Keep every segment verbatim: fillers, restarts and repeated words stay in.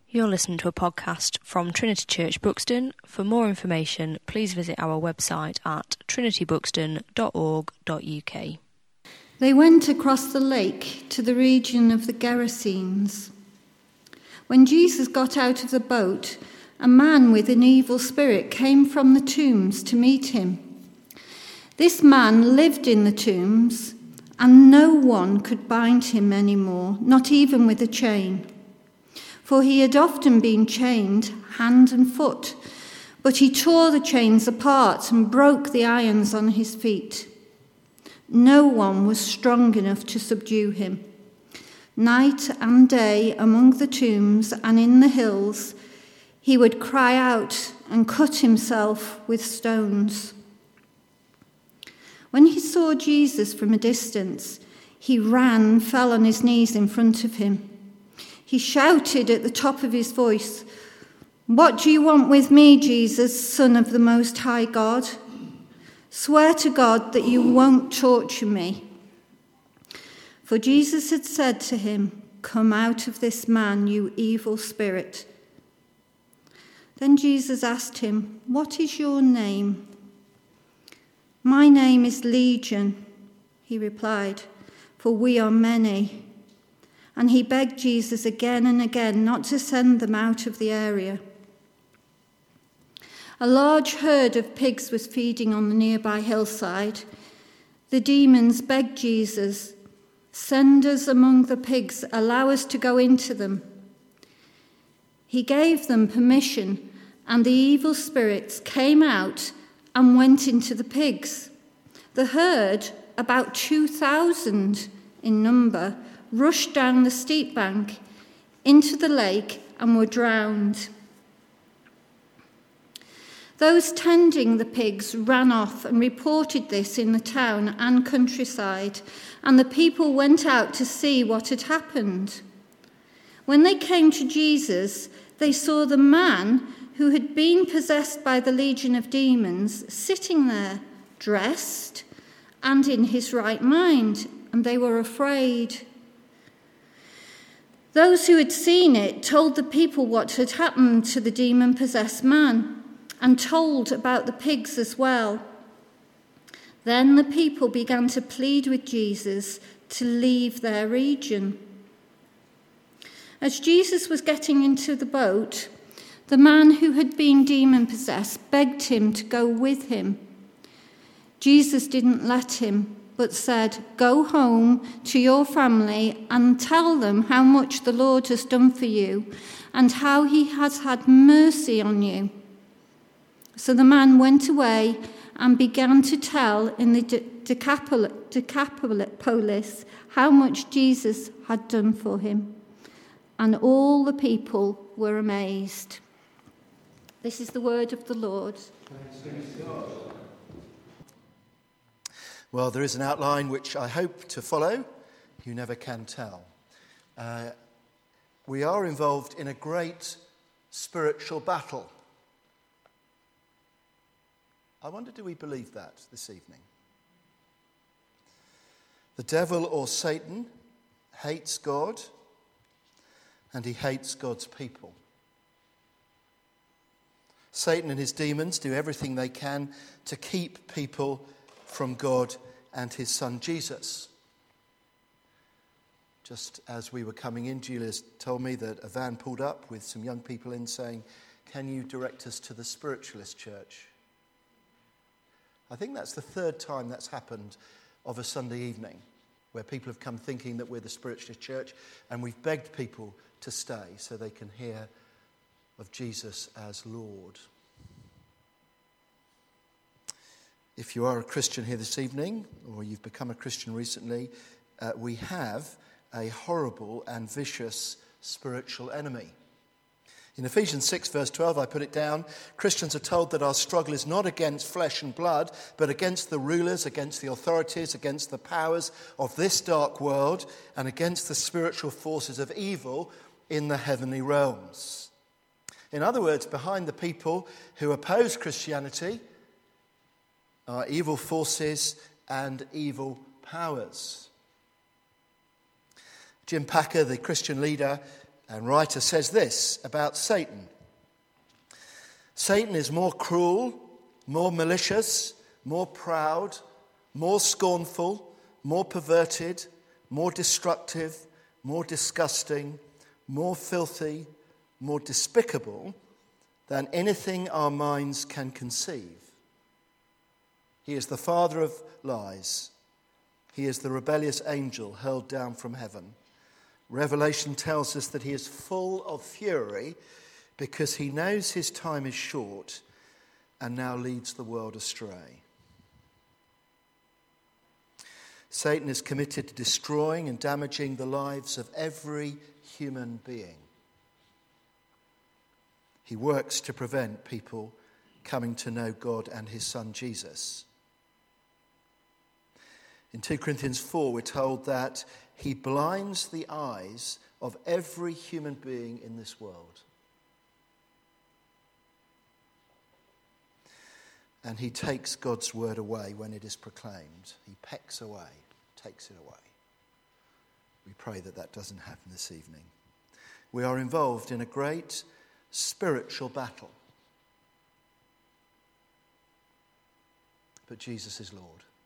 You're listening to a podcast from Trinity Church Buxton. For more information, please visit our website at trinity buxton dot org dot u k. They went across the lake to the region of the Gerasenes. When Jesus got out of the boat, a man with an evil spirit came from the tombs to meet him. This man lived in the tombs, and no one could bind him anymore, not even with a chain. For he had often been chained hand and foot, but he tore the chains apart and broke the irons on his feet. No one was strong enough to subdue him. Night and day among the tombs and in the hills, he would cry out and cut himself with stones. When he saw Jesus from a distance, he ran and fell on his knees in front of him. He shouted at the top of his voice, "What do you want with me, Jesus, Son of the Most High God? Swear to God that you won't torture me." For Jesus had said to him, "Come out of this man, you evil spirit." Then Jesus asked him, "What is your name?" "My name is Legion," he replied, "for we are many." And he begged Jesus again and again not to send them out of the area. A large herd of pigs was feeding on the nearby hillside. The demons begged Jesus, "Send us among the pigs, allow us to go into them." He gave them permission, and the evil spirits came out and went into the pigs. The herd, about two thousand in number, rushed down the steep bank into the lake and were drowned. Those tending the pigs ran off and reported this in the town and countryside, and the people went out to see what had happened. When they came to Jesus, they saw the man who had been possessed by the legion of demons sitting there, dressed and in his right mind, and they were afraid. Those who had seen it told the people what had happened to the demon-possessed man, and told about the pigs as well. Then the people began to plead with Jesus to leave their region. As Jesus was getting into the boat, the man who had been demon-possessed begged him to go with him. Jesus didn't let him, but said, "Go home to your family and tell them how much the Lord has done for you and how he has had mercy on you." So the man went away and began to tell in the Decapol- Decapolis how much Jesus had done for him. And all the people were amazed. This is the word of the Lord. Thanks be to God. Well, there is an outline which I hope to follow. You never can tell. Uh, we are involved in a great spiritual battle. I wonder, do we believe that this evening? The devil, or Satan, hates God, and he hates God's people. Satan and his demons do everything they can to keep people from God and his son Jesus. Just as we were coming in, Julia's told me that a van pulled up with some young people in saying, "Can you direct us to the Spiritualist Church?" I think that's the third time that's happened of a Sunday evening, where people have come thinking that we're the Spiritualist Church, and we've begged people to stay so they can hear of Jesus as Lord. If you are a Christian here this evening, or you've become a Christian recently, uh, we have a horrible and vicious spiritual enemy. In Ephesians six verse twelve, I put it down, Christians are told that our struggle is not against flesh and blood, but against the rulers, against the authorities, against the powers of this dark world, and against the spiritual forces of evil in the heavenly realms. In other words, behind the people who oppose Christianity are evil forces and evil powers. Jim Packer, the Christian leader, And writer says this about Satan. Satan is more cruel, more malicious, more proud, more scornful, more perverted, more destructive, more disgusting, more filthy, more despicable than anything our minds can conceive. He is the father of lies. He is the rebellious angel hurled down from heaven. Revelation tells us that he is full of fury because he knows his time is short and now leads the world astray. Satan is committed to destroying and damaging the lives of every human being. He works to prevent people coming to know God and his son Jesus. In two Corinthians four, we're told that he blinds the eyes of every human being in this world. And he takes God's word away when it is proclaimed. He pecks away, takes it away. We pray that that doesn't happen this evening. We are involved in a great spiritual battle. But Jesus is Lord.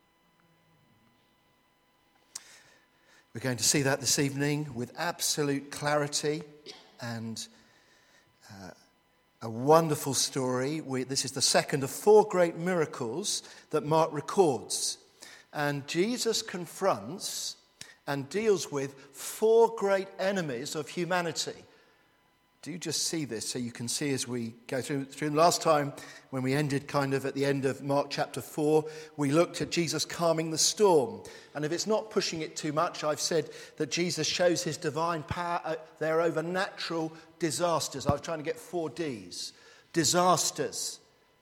We're going to see that this evening with absolute clarity and uh, a wonderful story. We, this is the second of four great miracles that Mark records. And Jesus confronts and deals with four great enemies of humanity. Do just see this so you can see as we go through. through. Last time, when we ended kind of at the end of Mark chapter four, we looked at Jesus calming the storm. And if it's not pushing it too much, I've said that Jesus shows his divine power there over natural disasters. I was trying to get four Ds. Disasters.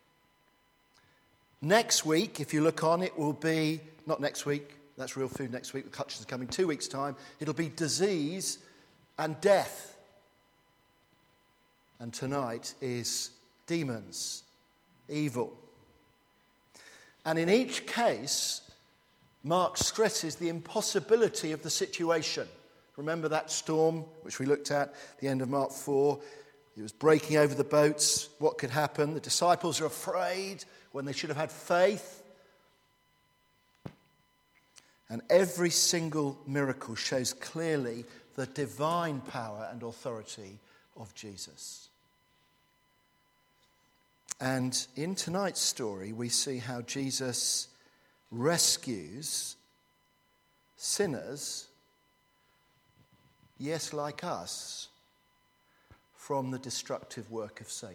Next week, if you look on, it will be, not next week, that's Real Food next week, the Clutches are coming two weeks' time. It'll be disease and death. And tonight is demons, evil. And in each case, Mark stresses the impossibility of the situation. Remember that storm which we looked at at the end of Mark four? It was breaking over the boats. What could happen? The disciples are afraid when they should have had faith. And every single miracle shows clearly the divine power and authority of Jesus. And in tonight's story, we see how Jesus rescues sinners, yes, like us, from the destructive work of Satan.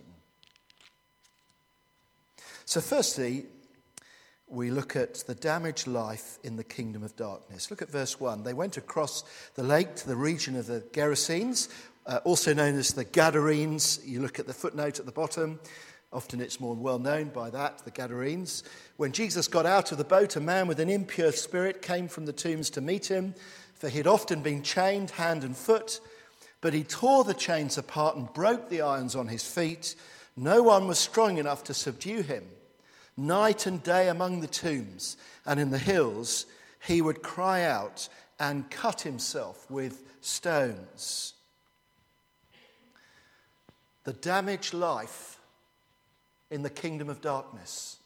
So firstly, we look at the damaged life in the kingdom of darkness. Look at verse one. They went across the lake to the region of the Gerasenes, uh, also known as the Gadarenes. You look at the footnote at the bottom. Often it's more well known by that, the Gadarenes. When Jesus got out of the boat, a man with an impure spirit came from the tombs to meet him, for he had often been chained hand and foot, but he tore the chains apart and broke the irons on his feet. No one was strong enough to subdue him. Night and day among the tombs and in the hills, he would cry out and cut himself with stones. The damaged life in the kingdom of darkness.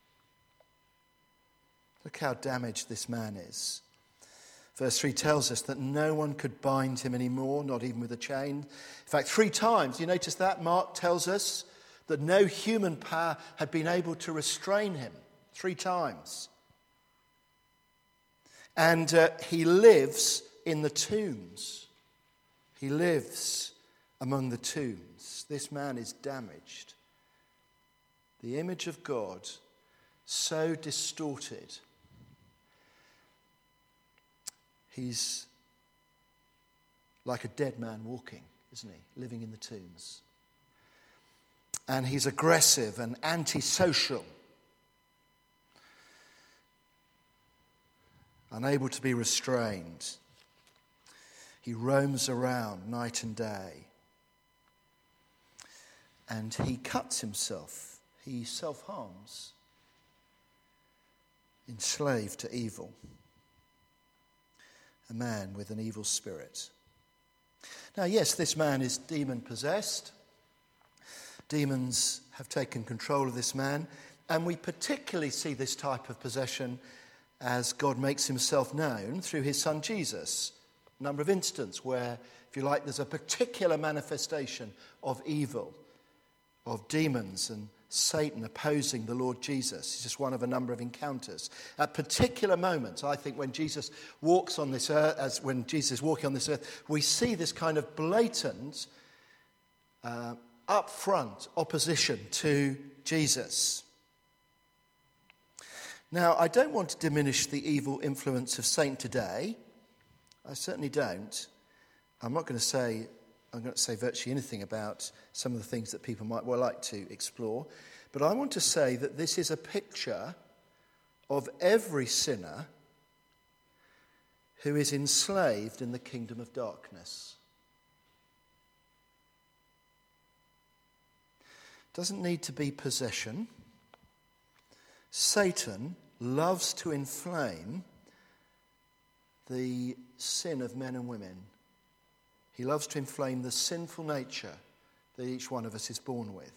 Look how damaged this man is. Verse three tells us that no one could bind him anymore, not even with a chain. In fact, three times, you notice that? Mark tells us that no human power had been able to restrain him. Three times. And uh, he lives in the tombs. He lives among the tombs. This man is damaged. The image of God so distorted. He's like a dead man walking, isn't he? Living in the tombs. And he's aggressive and antisocial. Unable to be restrained. He roams around night and day. And he cuts himself. He self-harms, enslaved to evil, a man with an evil spirit. Now, yes, this man is demon-possessed. Demons have taken control of this man, and we particularly see this type of possession as God makes himself known through his son Jesus. A number of instances where, if you like, there's a particular manifestation of evil, of demons and Satan opposing the Lord Jesus. It's just one of a number of encounters. At particular moments, I think, when Jesus walks on this earth, as when Jesus is walking on this earth, we see this kind of blatant, uh, upfront opposition to Jesus. Now, I don't want to diminish the evil influence of Satan today. I certainly don't. I'm not going to say I'm going to say virtually anything about some of the things that people might well like to explore. But I want to say that this is a picture of every sinner who is enslaved in the kingdom of darkness. Doesn't need to be possession. Satan loves to inflame the sin of men and women. He loves to inflame the sinful nature that each one of us is born with.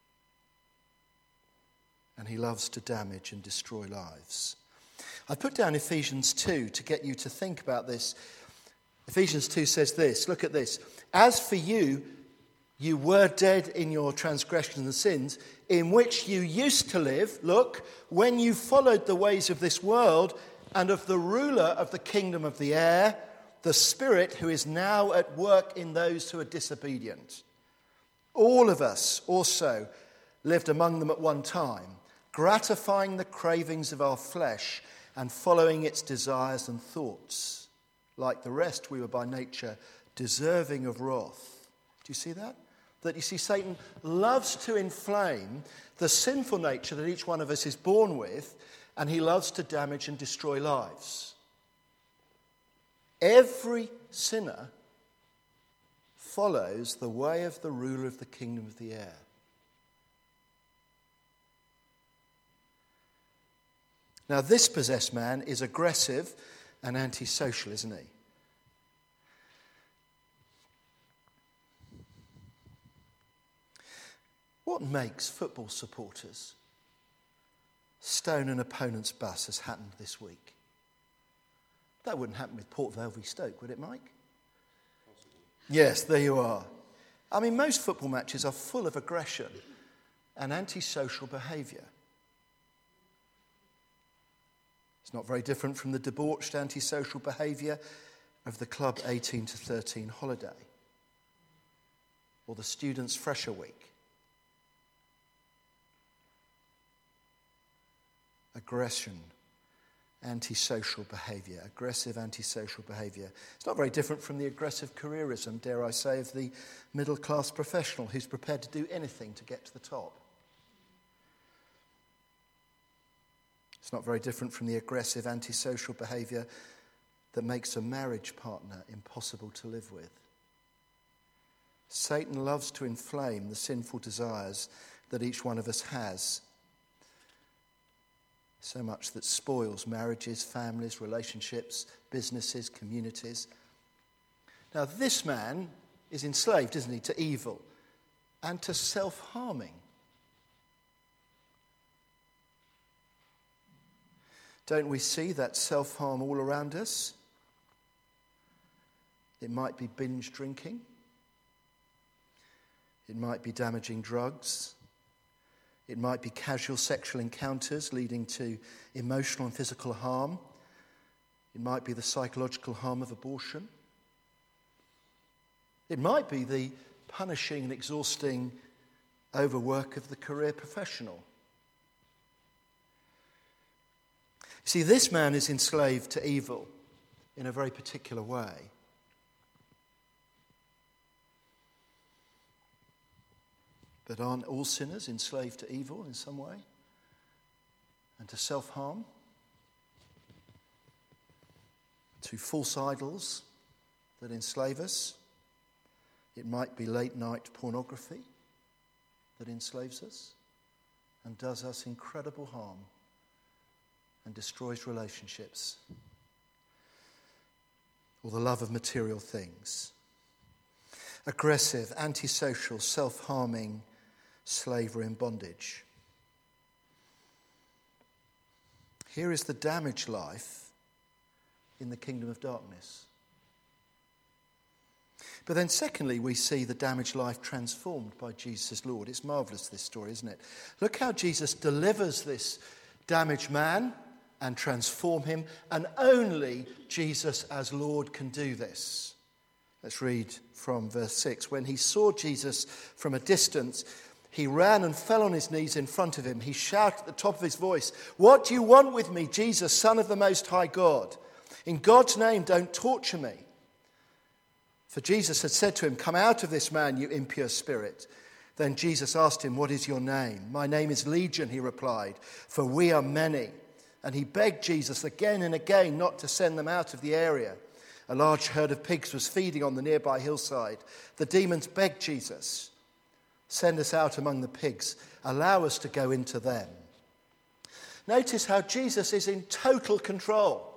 And he loves to damage and destroy lives. I put down Ephesians two to get you to think about this. Ephesians two says this, look at this. As for you, you were dead in your transgressions and sins, in which you used to live, look, when you followed the ways of this world and of the ruler of the kingdom of the air, the Spirit who is now at work in those who are disobedient. All of us also lived among them at one time, gratifying the cravings of our flesh and following its desires and thoughts. Like the rest, we were by nature deserving of wrath. Do you see that? That you see, Satan loves to inflame the sinful nature that each one of us is born with, and he loves to damage and destroy lives. Every sinner follows the way of the ruler of the kingdom of the air. Now, this possessed man is aggressive and antisocial, isn't he? What makes football supporters stone an opponent's bus as happened this week? That wouldn't happen with Port Vale v Stoke, would it, Mike? Possibly. Yes, there you are. I mean, most football matches are full of aggression and antisocial behaviour. It's not very different from the debauched antisocial behaviour of the Club eighteen to thirteen holiday or the Students' Fresher Week. Aggression, antisocial behaviour, aggressive antisocial behaviour. It's not very different from the aggressive careerism, dare I say, of the middle-class professional who's prepared to do anything to get to the top. It's not very different from the aggressive antisocial behaviour that makes a marriage partner impossible to live with. Satan loves to inflame the sinful desires that each one of us has, so much that spoils marriages, families, relationships, businesses, communities. Now, this man is enslaved, isn't he, to evil and to self-harming. Don't we see that self-harm all around us? It might be binge drinking. It might be damaging drugs. It might be casual sexual encounters leading to emotional and physical harm. It might be the psychological harm of abortion. It might be the punishing and exhausting overwork of the career professional. See, this man is enslaved to evil in a very particular way. But aren't all sinners enslaved to evil in some way? And to self-harm? To false idols that enslave us? It might be late-night pornography that enslaves us and does us incredible harm and destroys relationships. Or the love of material things. aggressive, antisocial, self-harming slavery and bondage. Here is the damaged life in the kingdom of darkness. But then secondly, we see the damaged life transformed by Jesus Lord. It's marvellous, this story, isn't it? Look how Jesus delivers this damaged man and transform him, and only Jesus as Lord can do this. Let's read from verse six. When he saw Jesus from a distance, he ran and fell on his knees in front of him. He shouted at the top of his voice, "What do you want with me, Jesus, Son of the Most High God? In God's name, don't torture me." For Jesus had said to him, "Come out of this man, you impure spirit." Then Jesus asked him, "What is your name?" "My name is Legion," he replied, "for we are many." And he begged Jesus again and again not to send them out of the area. A large herd of pigs was feeding on the nearby hillside. The demons begged Jesus, "Send us out among the pigs. Allow us to go into them." Notice how Jesus is in total control.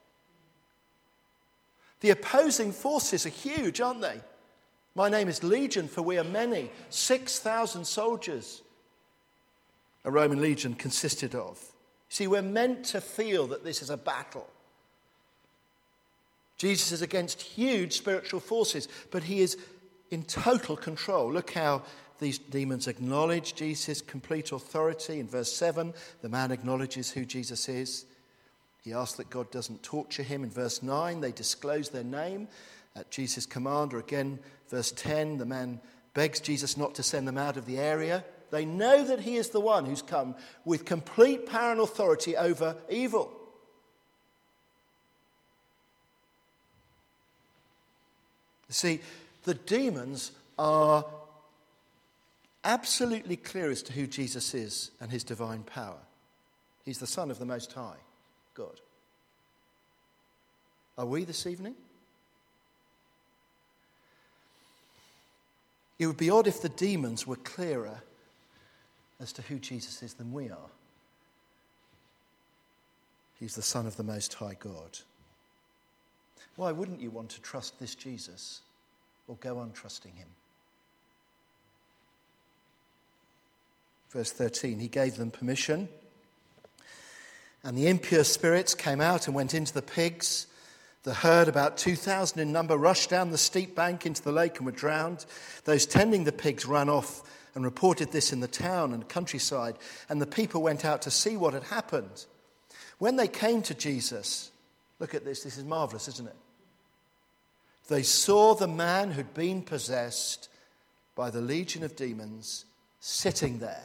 The opposing forces are huge, aren't they? My name is Legion, for we are many. six thousand soldiers a Roman legion consisted of. See, we're meant to feel that this is a battle. Jesus is against huge spiritual forces, but he is in total control. Look how these demons acknowledge Jesus' complete authority. In verse seven, the man acknowledges who Jesus is. He asks that God doesn't torture him. In verse nine, they disclose their name at Jesus' command. Or again, verse ten, the man begs Jesus not to send them out of the area. They know that he is the one who's come with complete power and authority over evil. You see, the demons are absolutely clear as to who Jesus is and his divine power. He's the Son of the Most High God. Are we this evening? It would be odd if the demons were clearer as to who Jesus is than we are. He's the Son of the Most High God. Why wouldn't you want to trust this Jesus or go on trusting him? Verse thirteen, he gave them permission. And the impure spirits came out and went into the pigs. The herd, about two thousand in number, rushed down the steep bank into the lake and were drowned. Those tending the pigs ran off and reported this in the town and countryside. And the people went out to see what had happened. When they came to Jesus, look at this, this is marvelous, isn't it? They saw the man who'd been possessed by the legion of demons sitting there,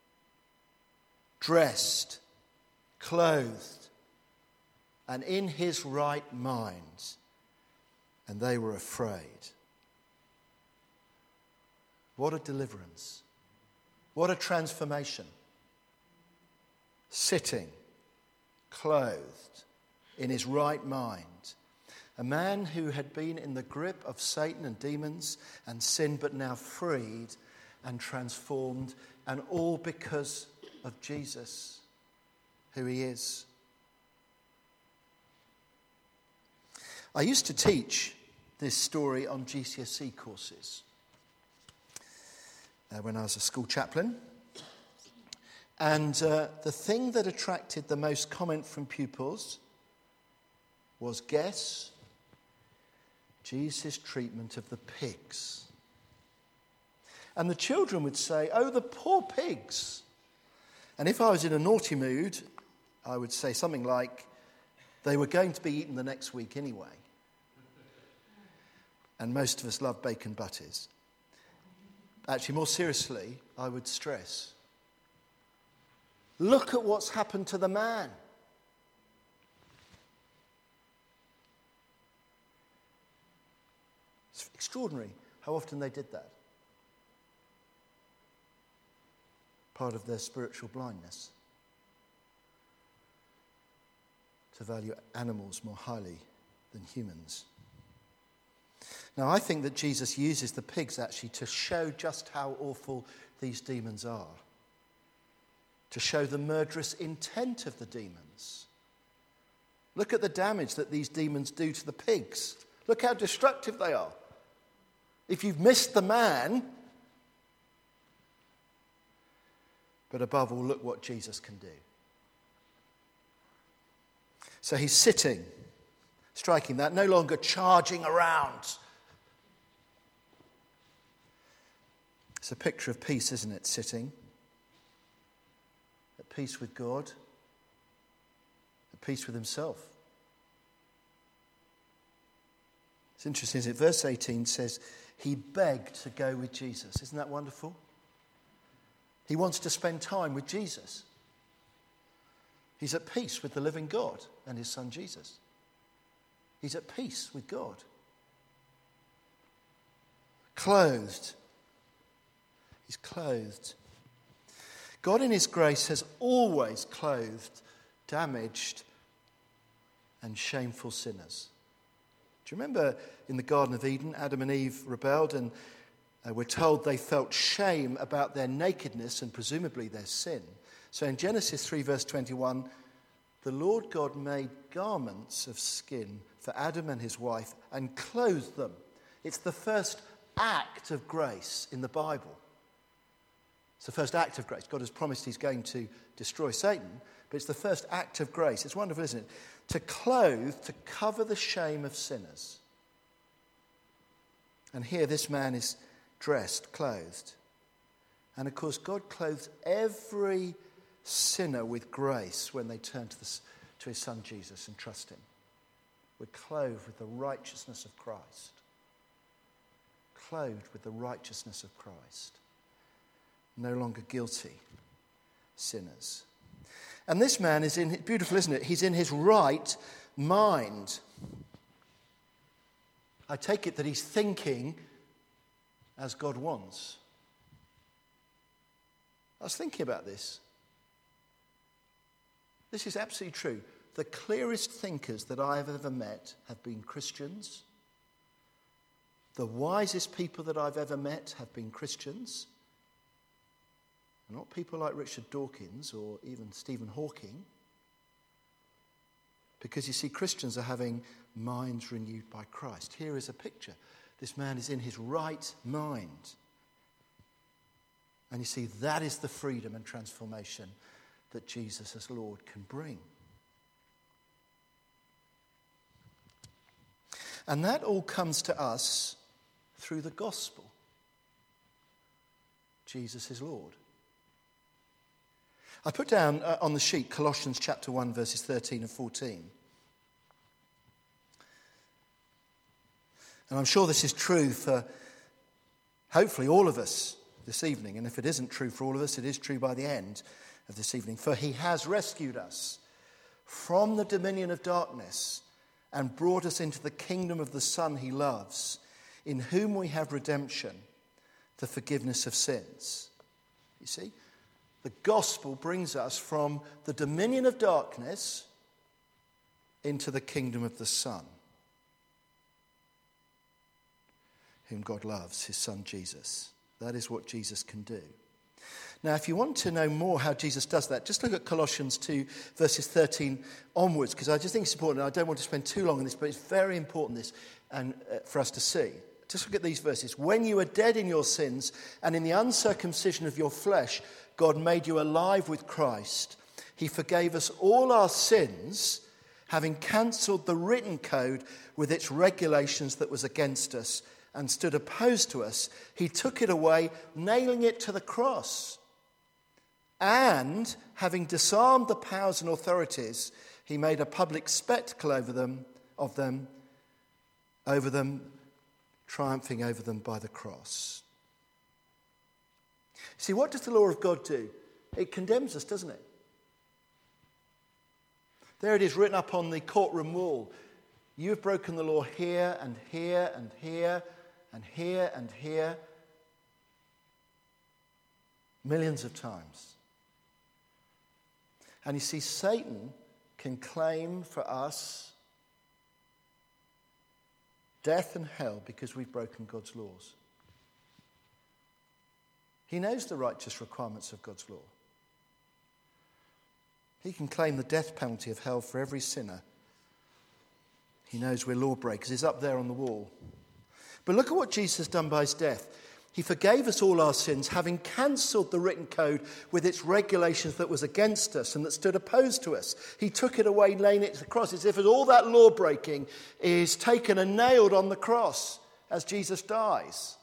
dressed, clothed, and in his right mind, and they were afraid. What a deliverance. What a transformation. Sitting, clothed, in his right mind. A man who had been in the grip of Satan and demons and sin, but now freed and transformed, and all because of Jesus, who he is. I used to teach this story on G C S E courses uh, when I was a school chaplain. And uh, the thing that attracted the most comment from pupils was, guess, Jesus' treatment of the pigs. And the children would say, "Oh, the poor pigs." And if I was in a naughty mood, I would say something like, "They were going to be eaten the next week anyway." And most of us love bacon butties. Actually, more seriously, I would stress, look at what's happened to the man. It's extraordinary how often they did that. Part of their spiritual blindness. To value animals more highly than humans. Now, I think that Jesus uses the pigs actually to show just how awful these demons are. To show the murderous intent of the demons. Look at the damage that these demons do to the pigs. Look how destructive they are. if you've missed the man, but above all, look what Jesus can do. So he's sitting, striking that, no longer charging around. It's a picture of peace, isn't it? Sitting at peace with God, at peace with himself. It's interesting, isn't it? Verse eighteen says, he begged to go with Jesus. Isn't that wonderful? He wants to spend time with Jesus. He's at peace with the living God and his son Jesus. He's at peace with God. Clothed. He's clothed. God in his grace has always clothed damaged and shameful sinners. Do you remember in the Garden of Eden, Adam and Eve rebelled, and uh, we're told they felt shame about their nakedness and presumably their sin. So in Genesis three verse twenty-one, the Lord God made garments of skin for Adam and his wife and clothed them. It's the first act of grace in the Bible. It's the first act of grace. God has promised he's going to destroy Satan, but it's the first act of grace. It's wonderful, isn't it? To clothe, to cover the shame of sinners. And here this man is dressed, clothed. And of course, God clothes every sinner with grace when they turn to, the, to his son Jesus and trust him. We're clothed with the righteousness of Christ. Clothed with the righteousness of Christ. No longer guilty sinners. And this man is in, beautiful, isn't it? He's in his right mind. I take it that he's thinking as God wants. I was thinking about this. This is absolutely true. The clearest thinkers that I have ever met have been Christians. The wisest people that I've ever met have been Christians. Not people like Richard Dawkins or even Stephen Hawking. Because you see, Christians are having minds renewed by Christ. Here is a picture. This man is in his right mind. And you see, that is the freedom and transformation that Jesus as Lord can bring. And that all comes to us through the gospel. Jesus is Lord. I put down uh, on the sheet Colossians chapter one, verses thirteen and fourteen. And I'm sure this is true for hopefully all of us this evening. And if it isn't true for all of us, it is true by the end of this evening. For he has rescued us from the dominion of darkness and brought us into the kingdom of the Son he loves, in whom we have redemption, the forgiveness of sins. You see? The gospel brings us from the dominion of darkness into the kingdom of the Son, whom God loves, his Son Jesus. That is what Jesus can do. Now, if you want to know more how Jesus does that, just look at Colossians two, verses thirteen onwards, because I just think it's important. I don't want to spend too long on this, but it's very important this and uh, for us to see. Just look at these verses. When you were dead in your sins and in the uncircumcision of your flesh, God made you alive with Christ. He forgave us all our sins, having cancelled the written code with its regulations that was against us and stood opposed to us. He took it away, nailing it to the cross. And having disarmed the powers and authorities, he made a public spectacle over them, of them, over them, triumphing over them by the cross. See, what does the law of God do? It condemns us, doesn't it? There it is written up on the courtroom wall. You have broken the law here and here and here and here and here millions of times. And you see, Satan can claim for us death and hell because we've broken God's laws. He knows the righteous requirements of God's law. He can claim the death penalty of hell for every sinner. He knows we're lawbreakers. He's up there on the wall. But look at what Jesus has done by his death. He forgave us all our sins, having cancelled the written code with its regulations that was against us and that stood opposed to us. He took it away, laying it to the cross, as if all that law breaking is taken and nailed on the cross as Jesus dies.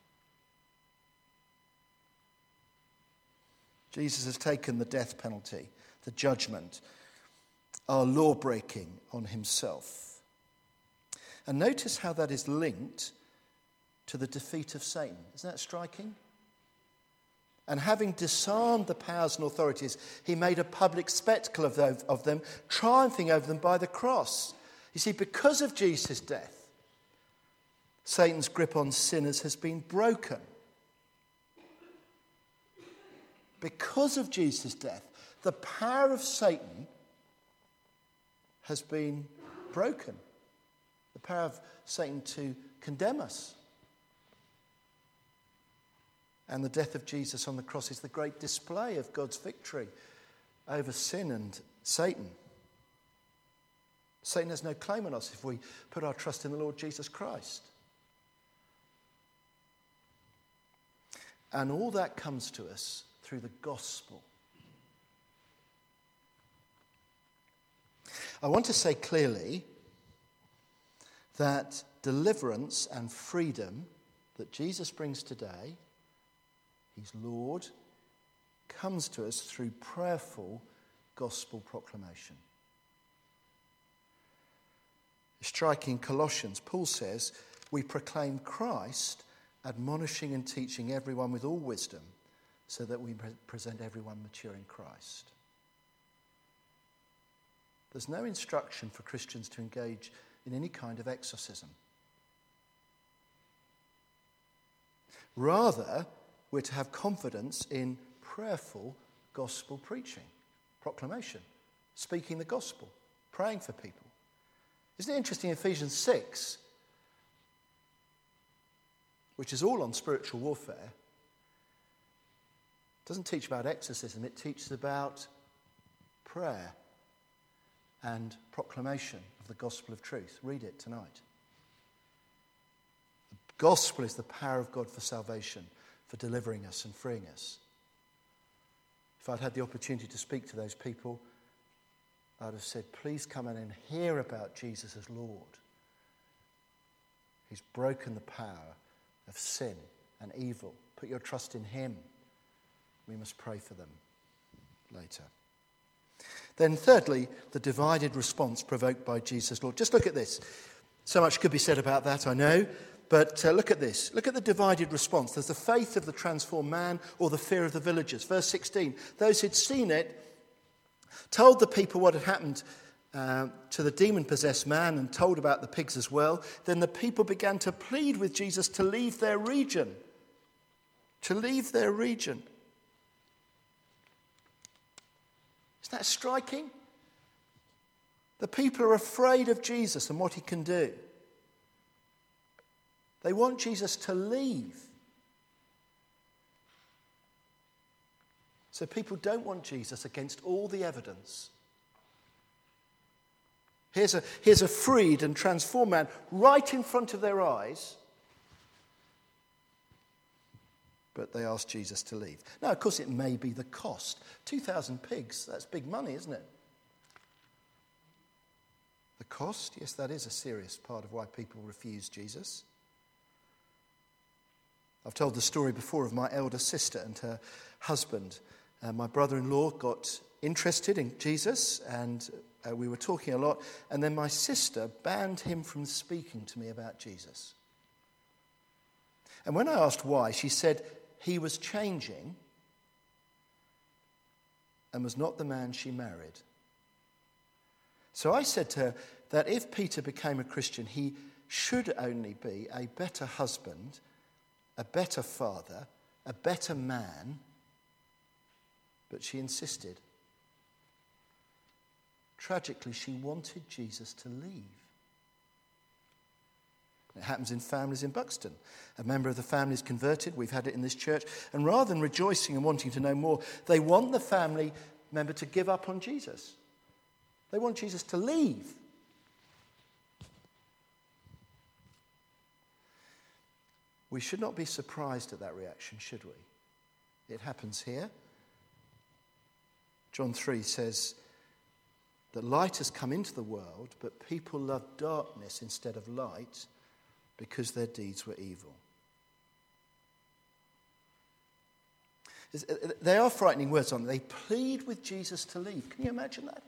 Jesus has taken the death penalty, the judgment, our law breaking on himself. And notice how that is linked to the defeat of Satan. Isn't that striking? And having disarmed the powers and authorities, he made a public spectacle of, those, of them, triumphing over them by the cross. You see, because of Jesus' death, Satan's grip on sinners has been broken. Because of Jesus' death, the power of Satan has been broken. The power of Satan to condemn us. And the death of Jesus on the cross is the great display of God's victory over sin and Satan. Satan has no claim on us if we put our trust in the Lord Jesus Christ. And all that comes to us through the gospel. I want to say clearly that deliverance and freedom that Jesus brings today, he's Lord, comes to us through prayerful gospel proclamation. Striking Colossians, Paul says, we proclaim Christ, admonishing and teaching everyone with all wisdom, so that we present everyone mature in Christ. There's no instruction for Christians to engage in any kind of exorcism. Rather, we're to have confidence in prayerful gospel preaching, proclamation, speaking the gospel, praying for people. Isn't it interesting, Ephesians six, which is all on spiritual warfare, doesn't teach about exorcism, it teaches about prayer and proclamation of the gospel of truth. Read it tonight. The gospel is the power of God for salvation, for delivering us and freeing us. If I'd had the opportunity to speak to those people, I'd have said, please come in and hear about Jesus as Lord. He's broken the power of sin and evil. Put your trust in him. We must pray for them later. Then thirdly, the divided response provoked by Jesus' Lord. Just look at this. So much could be said about that, I know. But uh, look at this. Look at the divided response. There's the faith of the transformed man or the fear of the villagers. Verse sixteen. Those who'd seen it told the people what had happened uh, to the demon-possessed man and told about the pigs as well. Then the people began to plead with Jesus to leave their region. To leave their region. Isn't that striking? The people are afraid of Jesus and what he can do. They want Jesus to leave. So people don't want Jesus against all the evidence. Here's a, here's a freed and transformed man right in front of their eyes. But they ask Jesus to leave. Now, of course, it may be the cost. two thousand pigs, that's big money, isn't it? The cost? Yes, that is a serious part of why people refuse Jesus. I've told the story before of my elder sister and her husband. Uh, my brother-in-law got interested in Jesus, and uh, we were talking a lot, and then my sister banned him from speaking to me about Jesus. And when I asked why, she said he was changing and was not the man she married. So I said to her that if Peter became a Christian, he should only be a better husband, a better father, a better man. But she insisted. Tragically, she wanted Jesus to leave. It happens in families in Buxton. A member of the family is converted. We've had it in this church. And rather than rejoicing and wanting to know more, they want the family member to give up on Jesus. They want Jesus to leave. We should not be surprised at that reaction, should we? It happens here. John three says that light has come into the world, but people love darkness instead of light because their deeds were evil. They are frightening words, aren't they? They plead with Jesus to leave. Can you imagine that?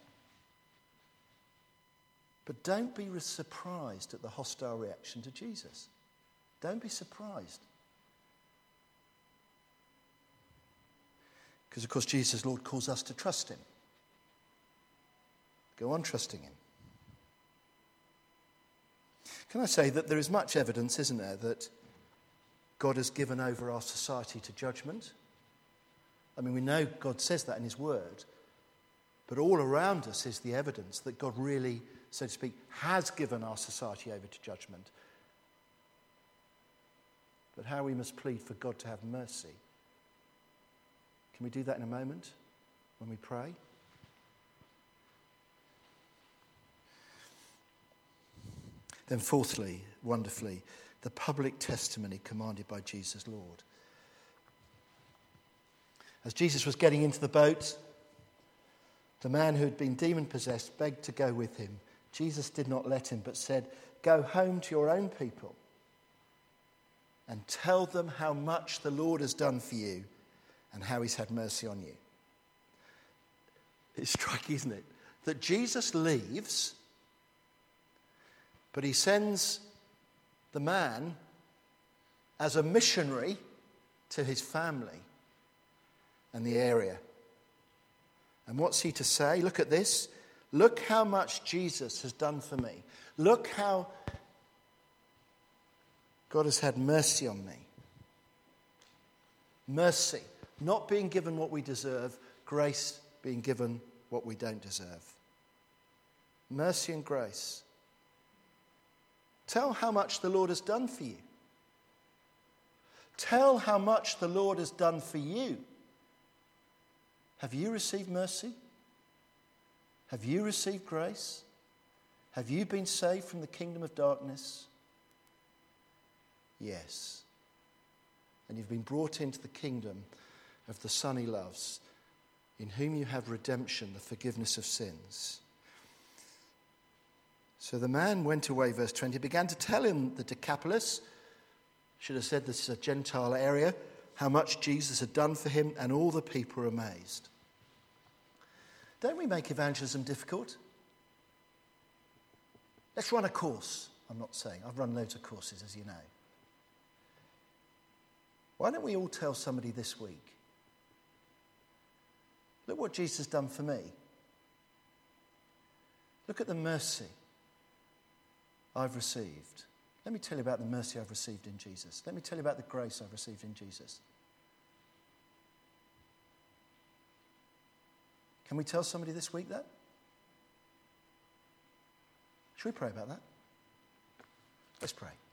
But don't be surprised at the hostile reaction to Jesus. Don't be surprised. Because, of course, Jesus, Lord, calls us to trust him. Go on trusting him. Can I say that there is much evidence, isn't there, that God has given over our society to judgment? I mean, we know God says that in his word, but all around us is the evidence that God really, so to speak, has given our society over to judgment. But how we must plead for God to have mercy. Can we do that in a moment when we pray? Then fourthly, wonderfully, the public testimony commanded by Jesus, Lord. As Jesus was getting into the boat, the man who had been demon-possessed begged to go with him. Jesus did not let him, but said, "Go home to your own people and tell them how much the Lord has done for you and how he's had mercy on you." It's striking, isn't it? That Jesus leaves, but he sends the man as a missionary to his family and the area. And what's he to say? Look at this. Look how much Jesus has done for me. Look how God has had mercy on me. Mercy. Not being given what we deserve, grace being given what we don't deserve. Mercy and grace. Tell how much the Lord has done for you. Tell how much the Lord has done for you. Have you received mercy? Have you received grace? Have you been saved from the kingdom of darkness? Yes. And you've been brought into the kingdom of the Son he loves, in whom you have redemption, the forgiveness of sins. So the man went away, verse twenty, began to tell him, the Decapolis, should have said this is a Gentile area, how much Jesus had done for him, and all the people were amazed. Don't we make evangelism difficult? Let's run a course. I'm not saying. I've run loads of courses, as you know. Why don't we all tell somebody this week, look what Jesus has done for me. Look at the mercy I've received. Let me tell you about the mercy I've received in Jesus. Let me tell you about the grace I've received in Jesus. Can we tell somebody this week that? Should we pray about that? Let's pray.